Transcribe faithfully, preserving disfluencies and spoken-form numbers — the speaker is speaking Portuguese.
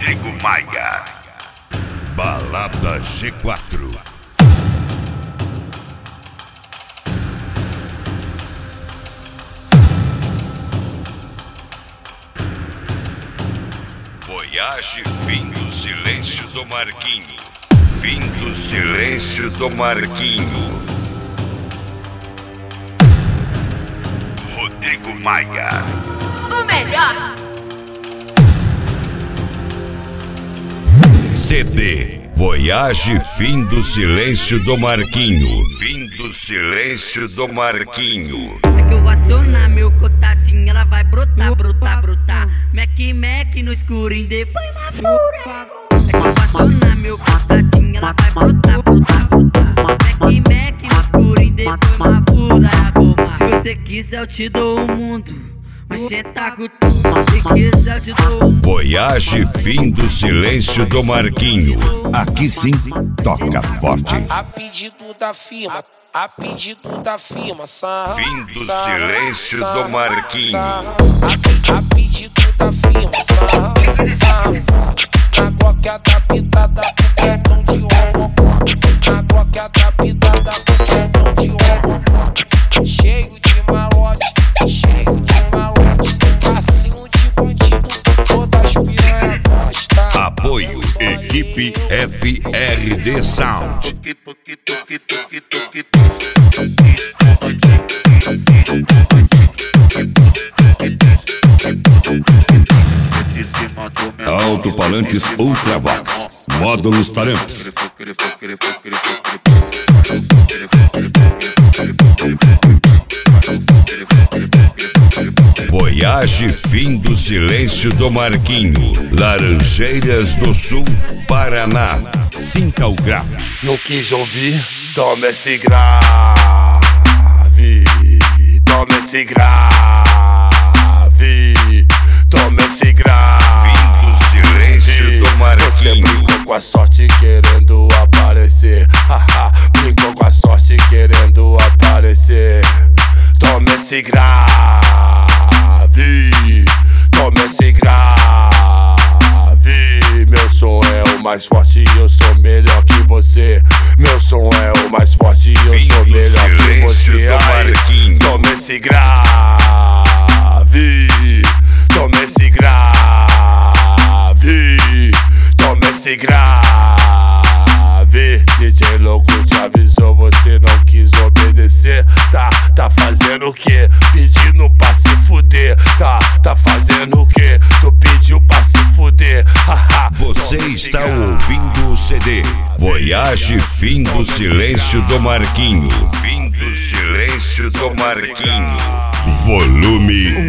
Rodrigo Maia. Balada G quatro. Voyage, fim do silêncio do Marquinho. Fim do silêncio do Marquinho. Rodrigo Maia. O melhor. C D Voyage, fim do silêncio do Marquinho. Fim do silêncio do Marquinho. É que eu vou acionar meu contatinho, ela vai brotar, brotar, brotar. Mac, Mac no escurinho, depois na pura. É que eu vou acionar meu contatinho, ela vai brotar, brotar, brotar. Mac, Mac no escurinho, depois na pura. Se você quiser eu te dou o mundo, mas cê tá com tudo. Se quiser eu te dou o mundo. Voyage, fim do silêncio do Marquinho. Aqui sim, toca forte. A, a pedido da firma, a pedido da firma, sarra. Fim do silêncio do Marquinho. A, a pedido da firma, sarra, sarra. Na glock adaptada pro quentão de robocó. Na glock adaptada pro quentão de robocó. Cheio de malote, cheio de malote. Passinho de bandido, todas as piranha gostam. Apoio, equipe F R D Sound. Alto-falantes Ultravox, módulos Taramps. Voyage, fim do silêncio do Marquinho. Laranjeiras do Sul, Paraná. Sinta o grave. Não quis ouvir, toma esse grave. Toma esse grave. Toma esse grave. Fim do silêncio do Marquinho. Você brincou com a sorte querendo aparecer. Haha, brincou com a sorte querendo aparecer. Toma esse grave. Toma esse grave. Meu som é o mais forte e eu sou melhor que você. Meu som é o mais forte e eu Fim sou do melhor que silêncio você. do Aí, Marquinho. toma esse grave. Toma esse grave. Toma esse grave. D J louco te avisou, você não quis obedecer. Tá, tá fazendo o quê? Pedindo pra se fuder. Tá, tá fazendo o quê? Tu pediu pra se fuder. Haha. Você está ouvindo o C D Voyage, fim do silêncio do Marquinho. Fim do silêncio do Marquinho. Volume